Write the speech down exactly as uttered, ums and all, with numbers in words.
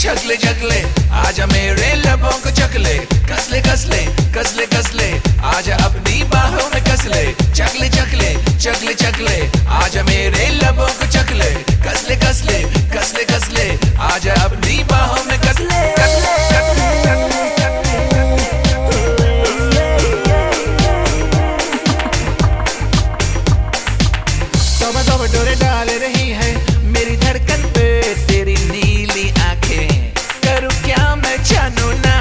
छगले छगले आजा मेरे लबों को चकले, कसले कसले कसले कसले आजा अपनी बाहों में कसले, चकले चकले चकले चकले आजा मेरे लबों को चकले, कसले कसले कसले कसले आजा अपनी बाहों में कसले कसले कसले तोबा तोबा डोरे डाल रही है मेरी धड़कन पे तेरी नीली आंखें, करूं क्या मैं जानू ना